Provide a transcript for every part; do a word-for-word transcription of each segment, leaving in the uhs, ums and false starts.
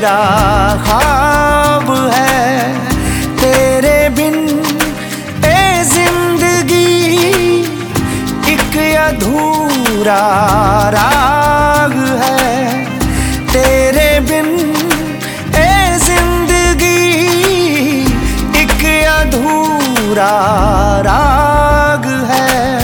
मेरा ख्वाब है। तेरे बिन ए जिंदगी एक अधूरा राग है। तेरे बिन ए जिंदगी एक अधूरा राग है।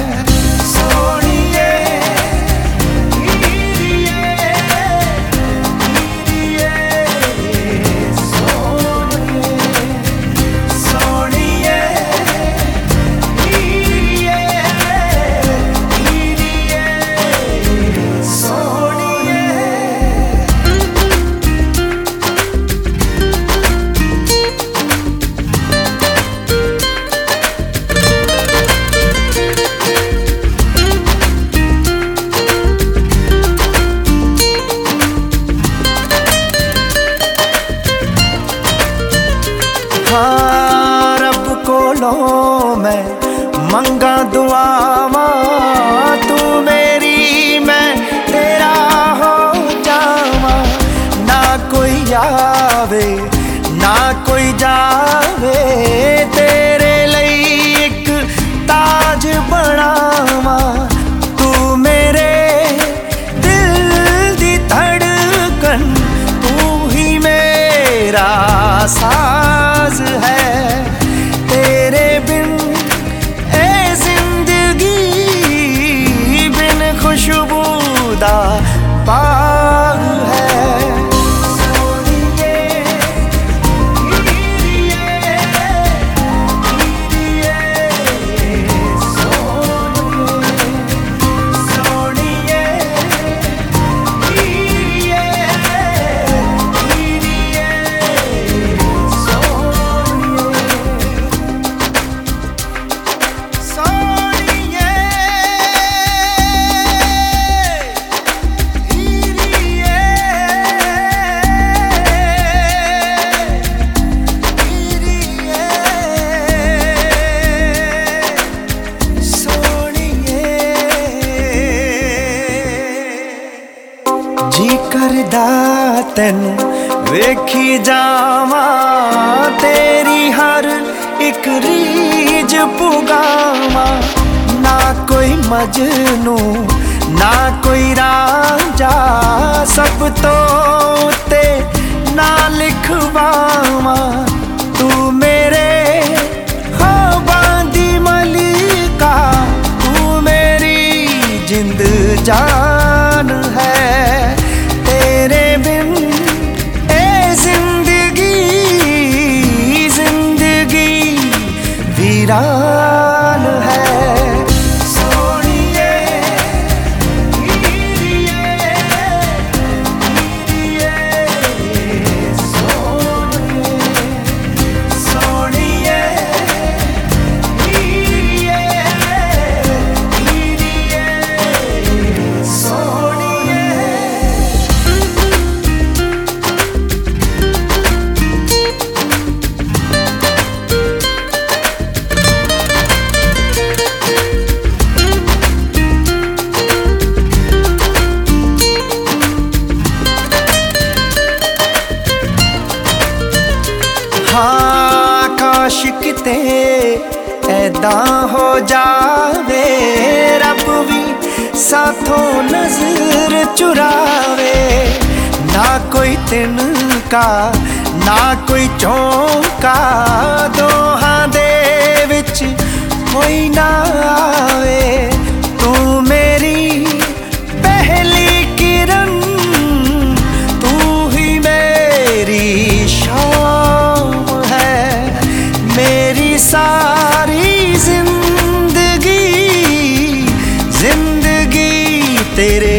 हाँ, रब कोलों मैं मंगा दुआवा, तू मेरी मैं तेरा हो जावा। ना कोई आवे ना कोई जावे, तेरे लिए एक ताज बनावा। तू मेरे दिल दी धड़कन, तू ही मेरा साज है। तेरे बिन ए जिंदगी बिन खुशबूदा बाग है। जी करदा तैनू वेखी जावा, तेरी हर एक रीज पुगावा। ना कोई मजनू ना कोई रांझा, सब तो ते ना लिखवावा। तू मेरे ख्वाबां दी मलिका, तू मेरी जिंद जान है। तेरे बिन ए जिंदगी जिंदगी वीरान है। हाँ, काश किते ऐदा हो जावे, रब भी साथों नजर चुरावे। ना कोई तिनका ना कोई चौंका, दोहां दे विच कोई ना आवे। तू मेरी पहली किरण, तू ही मेरी शाम है। मेरी सारी जिंदगी जिंदगी तेरे